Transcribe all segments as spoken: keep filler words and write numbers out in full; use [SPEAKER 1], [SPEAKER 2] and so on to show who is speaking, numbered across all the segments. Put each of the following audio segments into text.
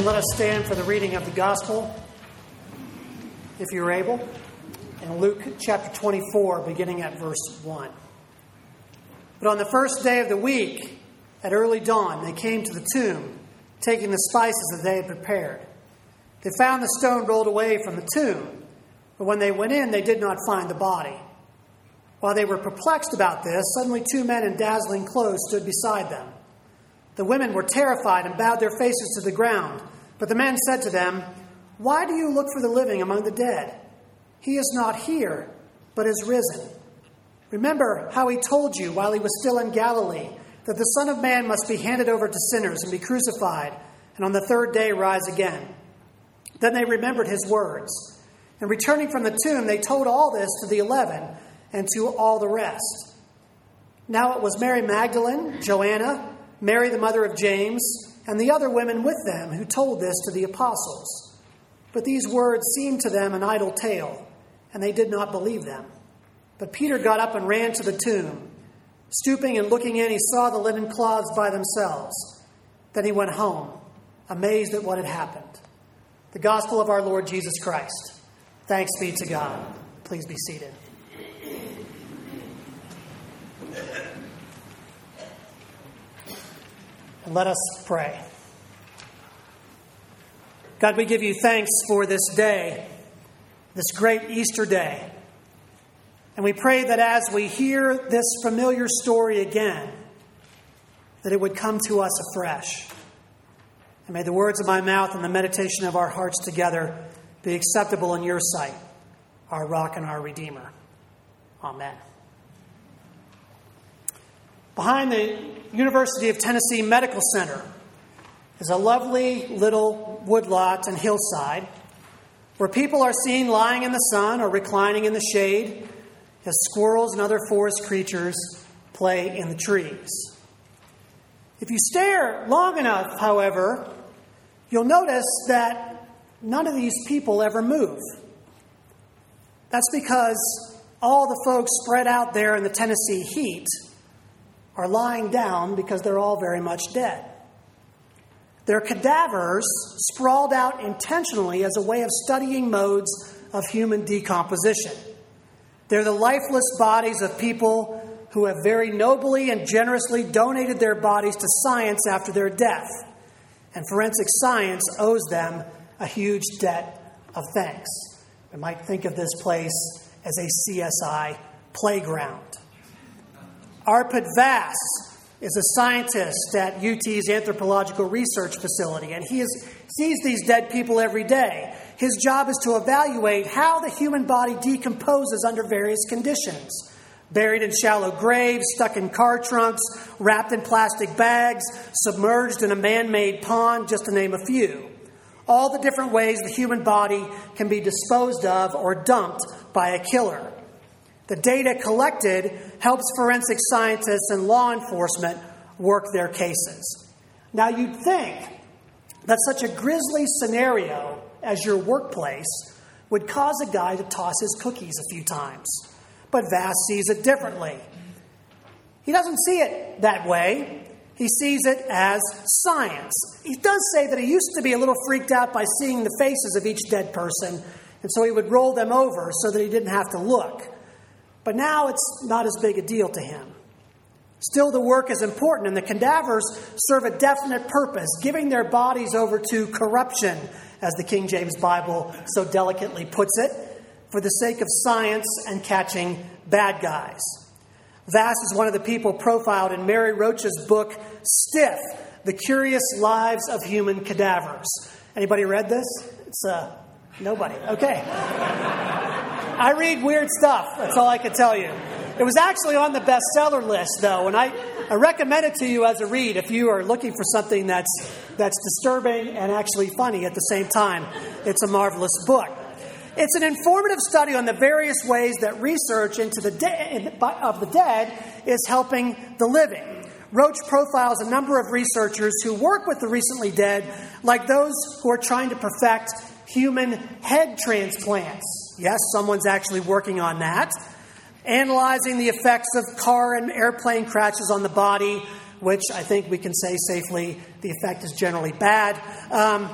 [SPEAKER 1] Then let us stand for the reading of the Gospel, if you're able, in Luke chapter twenty-four, beginning at verse one. But on the first day of the week, at early dawn, they came to the tomb, taking the spices that they had prepared. They found the stone rolled away from the tomb, but when they went in, they did not find the body. While they were perplexed about this, suddenly two men in dazzling clothes stood beside them. The women were terrified and bowed their faces to the ground. But the men said to them, "Why do you look for the living among the dead? He is not here, but is risen. Remember how he told you while he was still in Galilee that the Son of Man must be handed over to sinners and be crucified, and on the third day rise again." Then they remembered his words. And returning from the tomb, they told all this to the eleven and to all the rest. Now it was Mary Magdalene, Joanna, Mary the mother of James, and the other women with them who told this to the apostles. But these words seemed to them an idle tale, and they did not believe them. But Peter got up and ran to the tomb. Stooping and looking in, he saw the linen cloths by themselves. Then he went home, amazed at what had happened. The gospel of our Lord Jesus Christ. Thanks be to God. Please be seated. And let us pray. God, we give you thanks for this day, this great Easter day. And we pray that as we hear this familiar story again, that it would come to us afresh. And may the words of my mouth and the meditation of our hearts together be acceptable in your sight, our rock and our Redeemer. Amen. Behind the University of Tennessee Medical Center is a lovely little woodlot and hillside where people are seen lying in the sun or reclining in the shade as squirrels and other forest creatures play in the trees. If you stare long enough, however, you'll notice that none of these people ever move. That's because all the folks spread out there in the Tennessee heat are lying down because they're all very much dead. Their cadavers sprawled out intentionally as a way of studying modes of human decomposition. They're the lifeless bodies of people who have very nobly and generously donated their bodies to science after their death. And forensic science owes them a huge debt of thanks. We might think of this place as a C S I playground. Arpit Vas is a scientist at U T's Anthropological Research Facility, and he is, sees these dead people every day. His job is to evaluate how the human body decomposes under various conditions. Buried in shallow graves, stuck in car trunks, wrapped in plastic bags, submerged in a man-made pond, just to name a few. All the different ways the human body can be disposed of or dumped by a killer. The data collected helps forensic scientists and law enforcement work their cases. Now, you'd think that such a grisly scenario as your workplace would cause a guy to toss his cookies a few times. But Vass sees it differently. He doesn't see it that way. He sees it as science. He does say that he used to be a little freaked out by seeing the faces of each dead person, and so he would roll them over so that he didn't have to look. But now it's not as big a deal to him. Still, the work is important, and the cadavers serve a definite purpose, giving their bodies over to corruption, as the King James Bible so delicately puts it, for the sake of science and catching bad guys. Vass is one of the people profiled in Mary Roach's book, Stiff, The Curious Lives of Human Cadavers. Anybody read this? It's uh, nobody. Okay. I read weird stuff. That's all I can tell you. It was actually on the bestseller list, though, and I, I recommend it to you as a read if you are looking for something that's that's disturbing and actually funny at the same time. It's a marvelous book. It's an informative study on the various ways that research into the de- of the dead is helping the living. Roach profiles a number of researchers who work with the recently dead, like those who are trying to perfect human head transplants. Yes, someone's actually working on that. Analyzing the effects of car and airplane crashes on the body, which I think we can say safely the effect is generally bad. Um,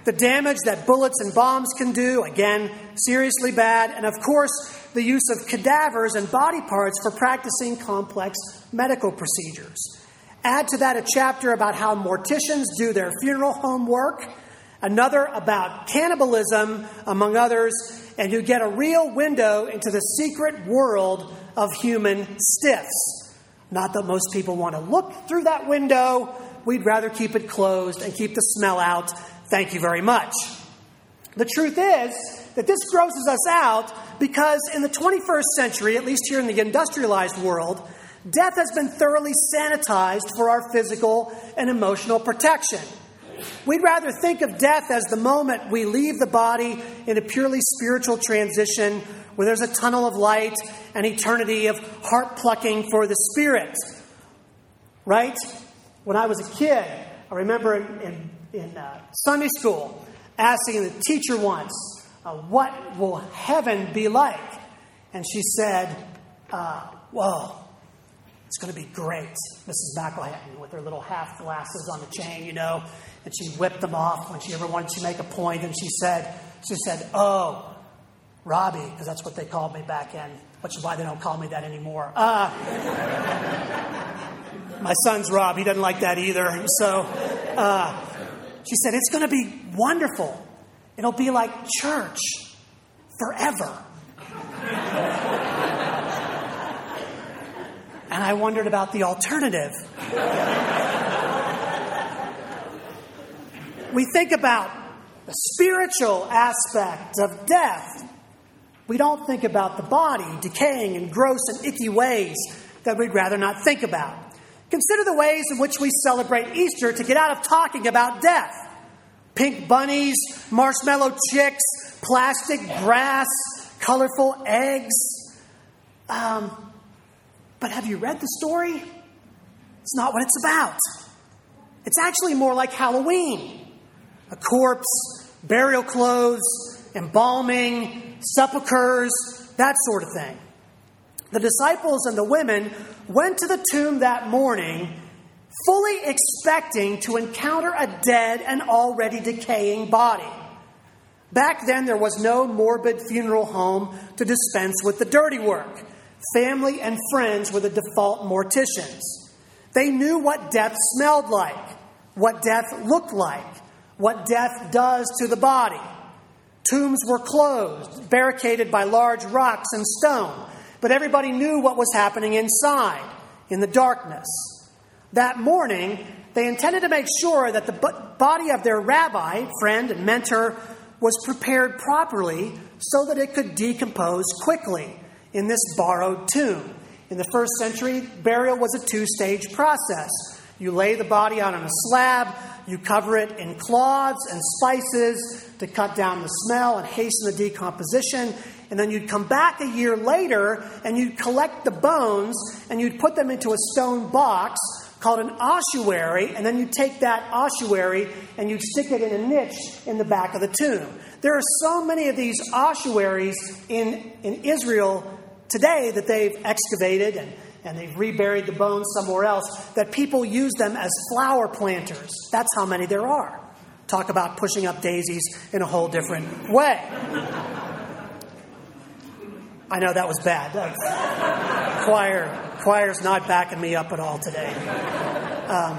[SPEAKER 1] The damage that bullets and bombs can do, again, seriously bad. And of course, the use of cadavers and body parts for practicing complex medical procedures. Add to that a chapter about how morticians do their funeral home work, another about cannibalism, among others, and you get a real window into the secret world of human stiffs. Not that most people want to look through that window. We'd rather keep it closed and keep the smell out. Thank you very much. The truth is that this grosses us out because in the twenty-first century, at least here in the industrialized world, death has been thoroughly sanitized for our physical and emotional protection. We'd rather think of death as the moment we leave the body in a purely spiritual transition where there's a tunnel of light, an eternity of heart plucking for the spirit. Right? When I was a kid, I remember in, in, in uh, Sunday school asking the teacher once, uh, what will heaven be like? And she said, uh, whoa, it's going to be great. Missus McElhatton with her little half glasses on the chain, you know, and she whipped them off when she ever wanted to make a point. And she said, she said, oh, Robbie, because that's what they called me back in, which is why they don't call me that anymore. Uh, my son's Rob. He doesn't like that either. So uh, she said, it's going to be wonderful. It'll be like church forever. And I wondered about the alternative. We think about the spiritual aspect of death. We don't think about the body decaying in gross and icky ways that we'd rather not think about. Consider the ways in which we celebrate Easter to get out of talking about death. Pink bunnies, marshmallow chicks, plastic grass, colorful eggs. Um, but have you read the story? It's not what it's about. It's actually more like Halloween. A corpse, burial clothes, embalming, sepulchres, that sort of thing. The disciples and the women went to the tomb that morning fully expecting to encounter a dead and already decaying body. Back then, there was no morbid funeral home to dispense with the dirty work. Family and friends were the default morticians. They knew what death smelled like, what death looked like, what death does to the body. Tombs were closed, barricaded by large rocks and stone, but everybody knew what was happening inside, in the darkness. That morning, they intended to make sure that the body of their rabbi, friend, and mentor was prepared properly so that it could decompose quickly in this borrowed tomb. In the first century, burial was a two-stage process. You lay the body out on a slab, you cover it in cloths and spices to cut down the smell and hasten the decomposition. And then you'd come back a year later and you'd collect the bones and you'd put them into a stone box called an ossuary. And then you'd take that ossuary and you'd stick it in a niche in the back of the tomb. There are so many of these ossuaries in, in Israel today that they've excavated and and they've reburied the bones somewhere else, that people use them as flower planters. That's how many there are. Talk about pushing up daisies in a whole different way. I know that was bad. That's, choir, choir's not backing me up at all today. Um,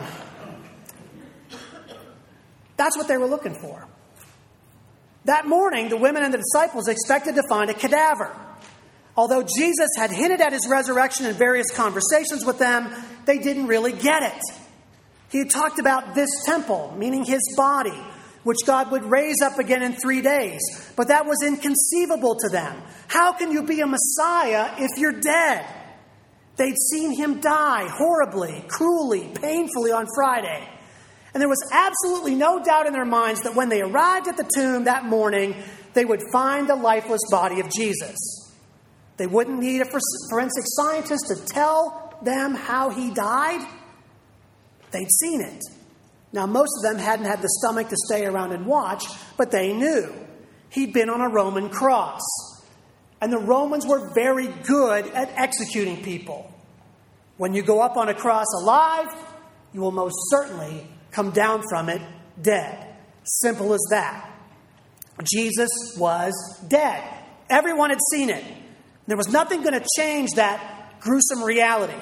[SPEAKER 1] that's what they were looking for. That morning, the women and the disciples expected to find a cadaver. Although Jesus had hinted at his resurrection in various conversations with them, they didn't really get it. He had talked about this temple, meaning his body, which God would raise up again in three days. But that was inconceivable to them. How can you be a Messiah if you're dead? They'd seen him die horribly, cruelly, painfully on Friday. And there was absolutely no doubt in their minds that when they arrived at the tomb that morning, they would find the lifeless body of Jesus. They wouldn't need a forensic scientist to tell them how he died. They'd seen it. Now, most of them hadn't had the stomach to stay around and watch, but they knew. He'd been on a Roman cross. And the Romans were very good at executing people. When you go up on a cross alive, you will most certainly come down from it dead. Simple as that. Jesus was dead. Everyone had seen it. There was nothing going to change that gruesome reality.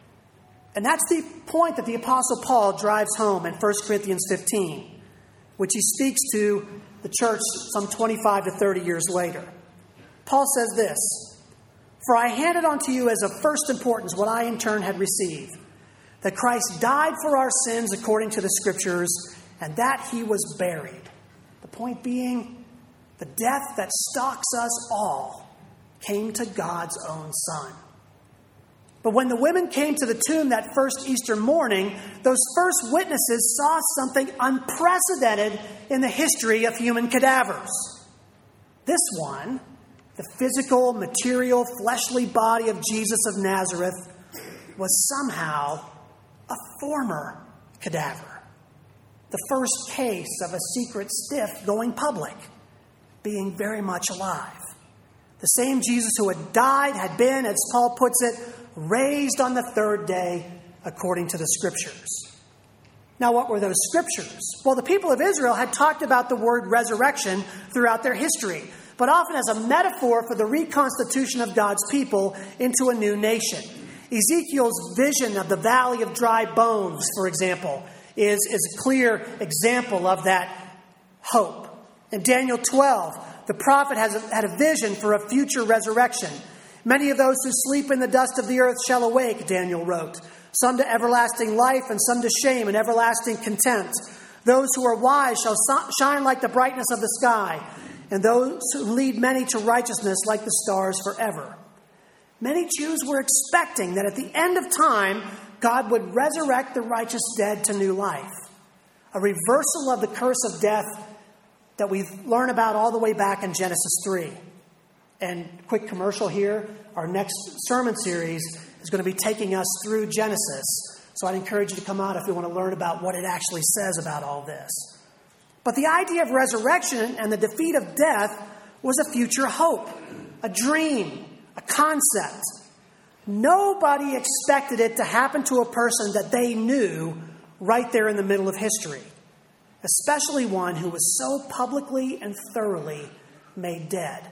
[SPEAKER 1] And that's the point that the Apostle Paul drives home in First Corinthians fifteen, which he speaks to the church some twenty-five to thirty years later. Paul says this, "For I handed on to you as of first importance what I in turn had received, that Christ died for our sins according to the Scriptures, and that he was buried." The point being, the death that stalks us all came to God's own Son. But when the women came to the tomb that first Easter morning, those first witnesses saw something unprecedented in the history of human cadavers. This one, the physical, material, fleshly body of Jesus of Nazareth, was somehow a former cadaver. The first case of a secret stiff going public, being very much alive. The same Jesus who had died had been, as Paul puts it, raised on the third day according to the Scriptures. Now, what were those Scriptures? Well, the people of Israel had talked about the word resurrection throughout their history, but often as a metaphor for the reconstitution of God's people into a new nation. Ezekiel's vision of the valley of dry bones, for example, is, is a clear example of that hope. In Daniel twelve, the prophet has a, had a vision for a future resurrection. Many of those who sleep in the dust of the earth shall awake, Daniel wrote. Some to everlasting life and some to shame and everlasting contempt. Those who are wise shall shine like the brightness of the sky, and those who lead many to righteousness like the stars forever. Many Jews were expecting that at the end of time, God would resurrect the righteous dead to new life. A reversal of the curse of death that we learn about all the way back in Genesis three. And quick commercial here, our next sermon series is going to be taking us through Genesis. So I'd encourage you to come out if you want to learn about what it actually says about all this. But the idea of resurrection and the defeat of death was a future hope, a dream, a concept. Nobody expected it to happen to a person that they knew right there in the middle of history, especially one who was so publicly and thoroughly made dead.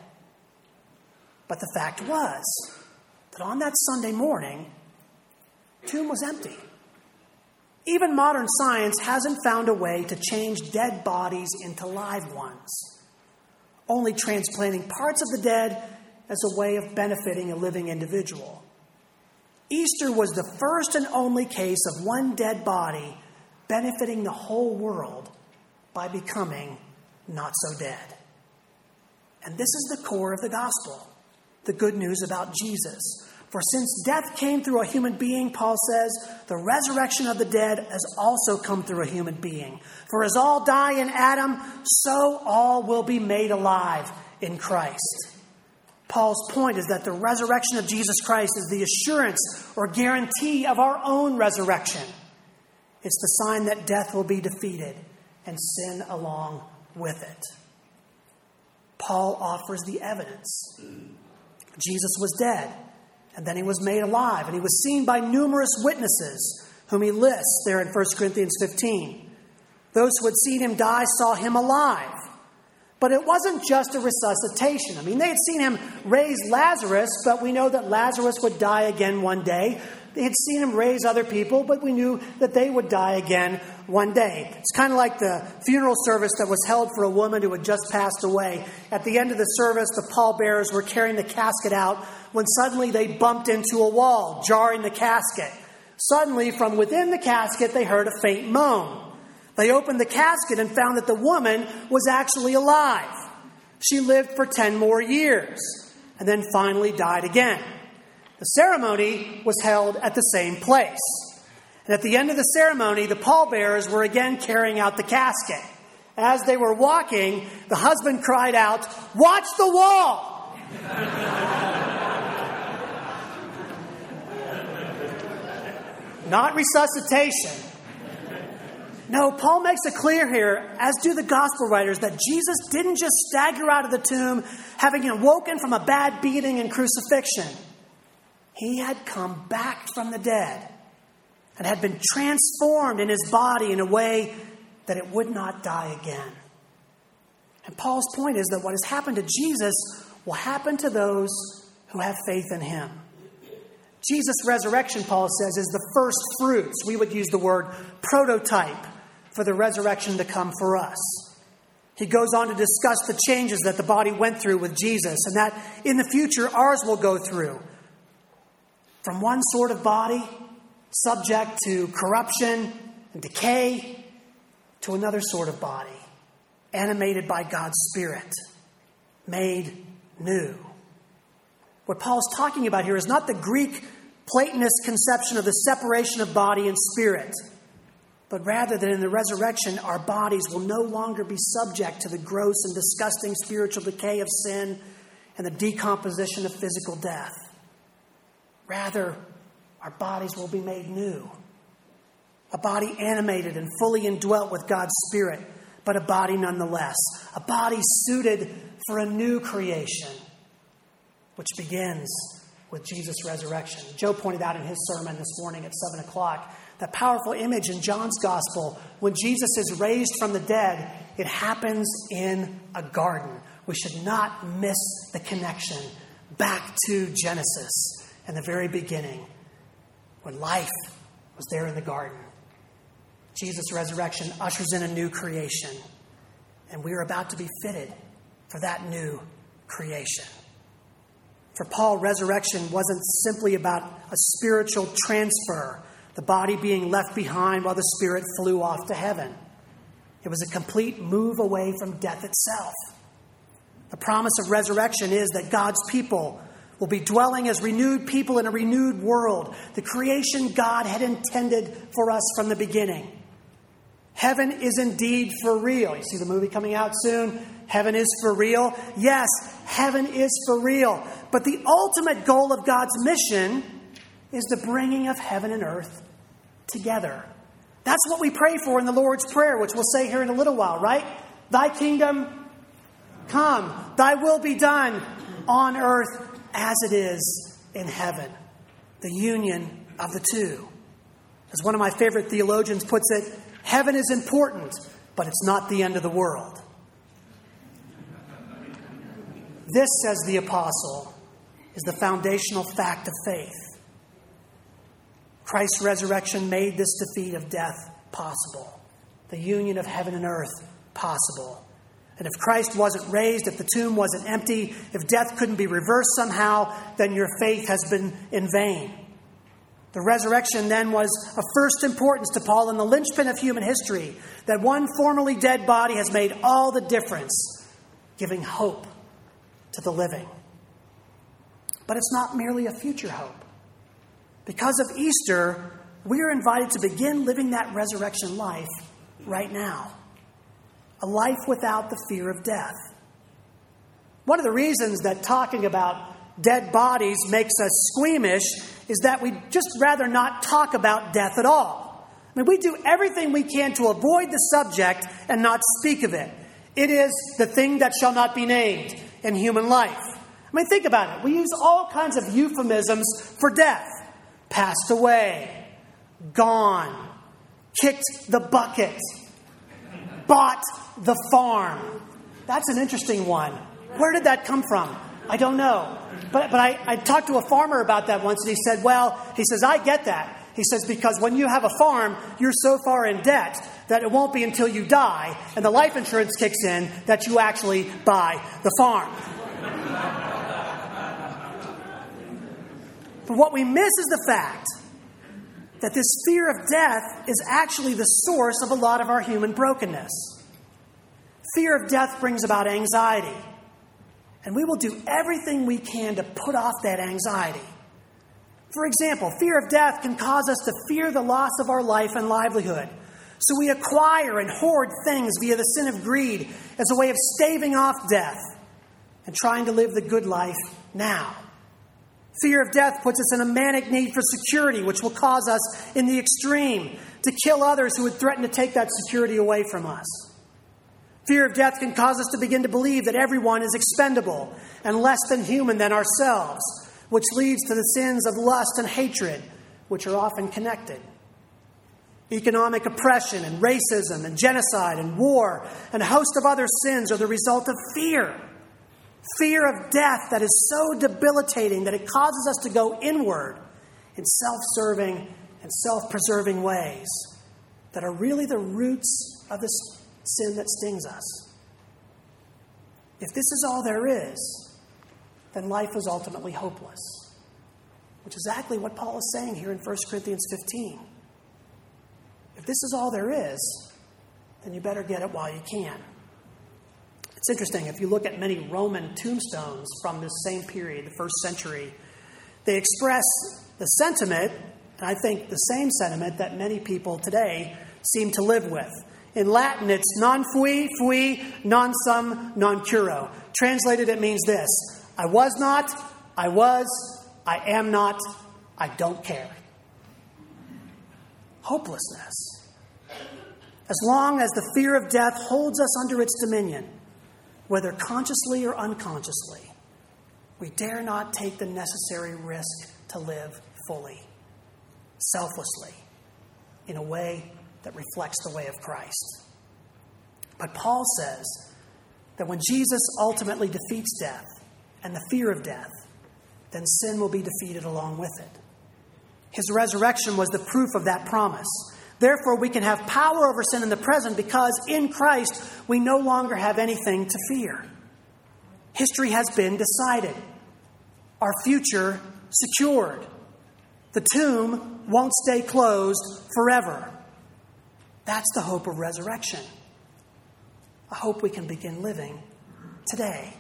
[SPEAKER 1] But the fact was that on that Sunday morning, the tomb was empty. Even modern science hasn't found a way to change dead bodies into live ones, only transplanting parts of the dead as a way of benefiting a living individual. Easter was the first and only case of one dead body benefiting the whole world by becoming not so dead. And this is the core of the gospel. The good news about Jesus. For since death came through a human being, Paul says, the resurrection of the dead has also come through a human being. For as all die in Adam, so all will be made alive in Christ. Paul's point is that the resurrection of Jesus Christ is the assurance or guarantee of our own resurrection. It's the sign that death will be defeated and sin along with it. Paul offers the evidence. Jesus was dead, and then he was made alive, and he was seen by numerous witnesses, whom he lists there in First Corinthians fifteen. Those who had seen him die saw him alive. But it wasn't just a resuscitation. I mean, they had seen him raise Lazarus, but we know that Lazarus would die again one day. They had seen him raise other people, but we knew that they would die again one day. It's kind of like the funeral service that was held for a woman who had just passed away. At the end of the service, the pallbearers were carrying the casket out when suddenly they bumped into a wall, jarring the casket. Suddenly, from within the casket, they heard a faint moan. They opened the casket and found that the woman was actually alive. She lived for ten more years and then finally died again. The ceremony was held at the same place. And at the end of the ceremony, the pallbearers were again carrying out the casket. As they were walking, the husband cried out, "Watch the wall!" Not resuscitation. No, Paul makes it clear here, as do the gospel writers, that Jesus didn't just stagger out of the tomb having awoken from a bad beating and crucifixion. He had come back from the dead and had been transformed in his body in a way that it would not die again. And Paul's point is that what has happened to Jesus will happen to those who have faith in him. Jesus' resurrection, Paul says, is the first fruits. We would use the word prototype for the resurrection to come for us. He goes on to discuss the changes that the body went through with Jesus, and that in the future ours will go through. From one sort of body, subject to corruption and decay, to another sort of body, animated by God's Spirit, made new. What Paul's talking about here is not the Greek Platonist conception of the separation of body and spirit, but rather that in the resurrection, our bodies will no longer be subject to the gross and disgusting spiritual decay of sin and the decomposition of physical death. Rather, our bodies will be made new. A body animated and fully indwelt with God's Spirit, but a body nonetheless. A body suited for a new creation, which begins with Jesus' resurrection. Joe pointed out in his sermon this morning at seven o'clock that powerful image in John's gospel. When Jesus is raised from the dead, it happens in a garden. We should not miss the connection back to Genesis and the very beginning, when life was there in the garden. Jesus' resurrection ushers in a new creation, and we are about to be fitted for that new creation. For Paul, resurrection wasn't simply about a spiritual transfer, the body being left behind while the spirit flew off to heaven. It was a complete move away from death itself. The promise of resurrection is that God's people will be dwelling as renewed people in a renewed world, the creation God had intended for us from the beginning. Heaven is indeed for real. You see the movie coming out soon? Heaven is for real. Yes, heaven is for real. But the ultimate goal of God's mission is the bringing of heaven and earth together. That's what we pray for in the Lord's Prayer, which we'll say here in a little while, right? Thy kingdom come, thy will be done on earth as it is in heaven. The union of the two. As one of my favorite theologians puts it, heaven is important, but it's not the end of the world. This, says the apostle, is the foundational fact of faith. Christ's resurrection made this defeat of death possible. The union of heaven and earth possible. And if Christ wasn't raised, if the tomb wasn't empty, if death couldn't be reversed somehow, then your faith has been in vain. The resurrection then was of first importance to Paul and the linchpin of human history, that one formerly dead body has made all the difference, giving hope to the living. But it's not merely a future hope. Because of Easter, we are invited to begin living that resurrection life right now. A life without the fear of death. One of the reasons that talking about dead bodies makes us squeamish is that we'd just rather not talk about death at all. I mean, we do everything we can to avoid the subject and not speak of it. It is the thing that shall not be named in human life. I mean, think about it. We use all kinds of euphemisms for death. Passed away, gone, kicked the bucket, bought the farm. That's an interesting one. Where did that come from? I don't know. But but I, I talked to a farmer about that once, and he said, well, he says, I get that. He says, because when you have a farm, you're so far in debt that it won't be until you die and the life insurance kicks in that you actually buy the farm. But what we miss is the fact that this fear of death is actually the source of a lot of our human brokenness. Fear of death brings about anxiety. And we will do everything we can to put off that anxiety. For example, fear of death can cause us to fear the loss of our life and livelihood. So we acquire and hoard things via the sin of greed as a way of staving off death and trying to live the good life now. Fear of death puts us in a manic need for security, which will cause us, in the extreme, to kill others who would threaten to take that security away from us. Fear of death can cause us to begin to believe that everyone is expendable and less than human than ourselves, which leads to the sins of lust and hatred, which are often connected. Economic oppression and racism and genocide and war and a host of other sins are the result of fear. Fear of death that is so debilitating that it causes us to go inward in self-serving and self-preserving ways that are really the roots of the sin that stings us. If this is all there is, then life is ultimately hopeless, which is exactly what Paul is saying here in First Corinthians fifteen. If this is all there is, then you better get it while you can. It's interesting, if you look at many Roman tombstones from this same period, the first century, they express the sentiment, and I think the same sentiment that many people today seem to live with. In Latin, it's non fui, fui, non sum, non curo. Translated, it means this: I was not, I was, I am not, I don't care. Hopelessness. As long as the fear of death holds us under its dominion, whether consciously or unconsciously, we dare not take the necessary risk to live fully, selflessly, in a way that reflects the way of Christ. But Paul says that when Jesus ultimately defeats death and the fear of death, then sin will be defeated along with it. His resurrection was the proof of that promise. Therefore, we can have power over sin in the present because in Christ we no longer have anything to fear. History has been decided. Our future secured. The tomb won't stay closed forever. That's the hope of resurrection. A hope we can begin living today.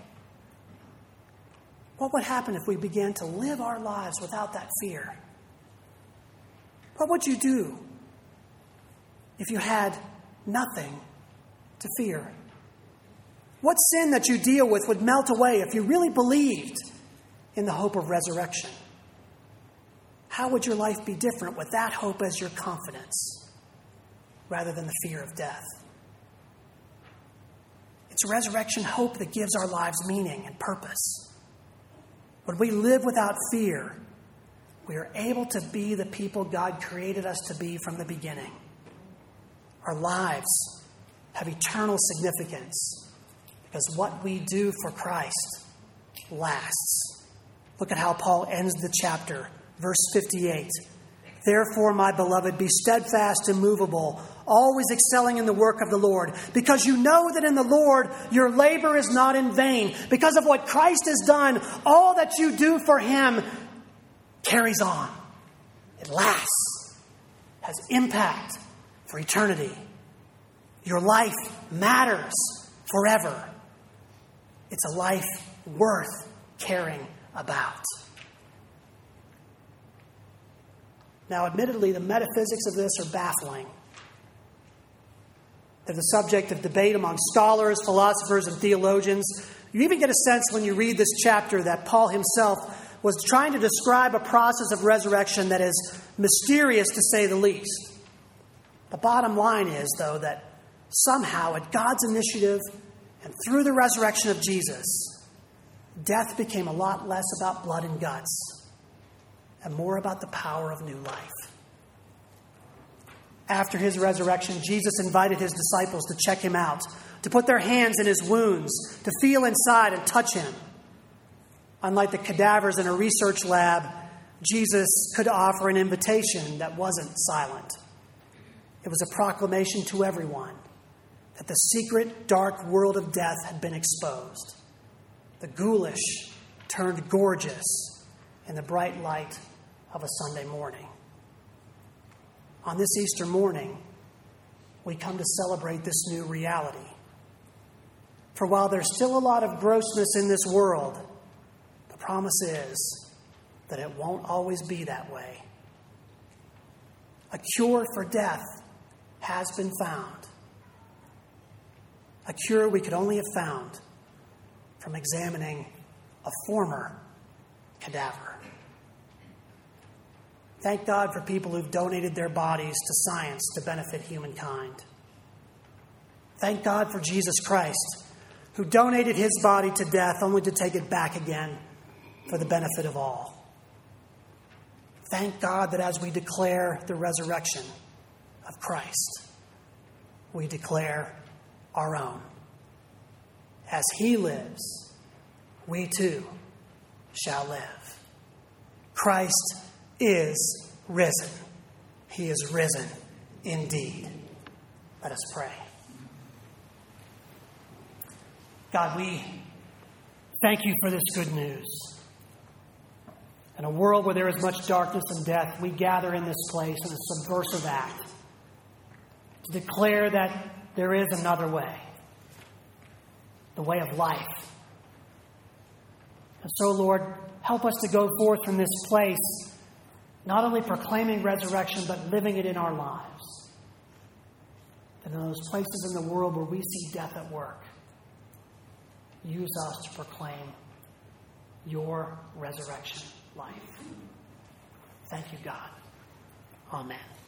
[SPEAKER 1] What would happen if we began to live our lives without that fear? What would you do if you had nothing to fear? What sin that you deal with would melt away if you really believed in the hope of resurrection? How would your life be different with that hope as your confidence rather than the fear of death? It's resurrection hope that gives our lives meaning and purpose. When we live without fear, we are able to be the people God created us to be from the beginning. Our lives have eternal significance because what we do for Christ lasts. Look at how Paul ends the chapter, verse fifty-eight. Therefore, my beloved, be steadfast, immovable, always excelling in the work of the Lord, because you know that in the Lord your labor is not in vain. Because of what Christ has done, all that you do for him carries on. It lasts, has impact for eternity. Your life matters forever. It's a life worth caring about. Now, admittedly, the metaphysics of this are baffling. They're the subject of debate among scholars, philosophers, and theologians. You even get a sense when you read this chapter that Paul himself was trying to describe a process of resurrection that is mysterious, to say the least. The bottom line is, though, that somehow at God's initiative and through the resurrection of Jesus, death became a lot less about blood and guts and more about the power of new life. After his resurrection, Jesus invited his disciples to check him out, to put their hands in his wounds, to feel inside and touch him. Unlike the cadavers in a research lab, Jesus could offer an invitation that wasn't silent. It was a proclamation to everyone that the secret, dark world of death had been exposed. The ghoulish turned gorgeous in the bright light of a Sunday morning. On this Easter morning, we come to celebrate this new reality. For while there's still a lot of grossness in this world, the promise is that it won't always be that way. A cure for death has been found. A cure we could only have found from examining a former cadaver. Thank God for people who've donated their bodies to science to benefit humankind. Thank God for Jesus Christ, who donated his body to death only to take it back again for the benefit of all. Thank God that as we declare the resurrection of Christ, we declare our own. As he lives, we too shall live. Christ is risen. He is risen indeed. Let us pray. God, we thank you for this good news. In a world where there is much darkness and death, we gather in this place in a subversive act to declare that there is another way, the way of life. And so, Lord, help us to go forth from this place, not only proclaiming resurrection, but living it in our lives. And in those places in the world where we see death at work, use us to proclaim your resurrection life. Thank you, God. Amen.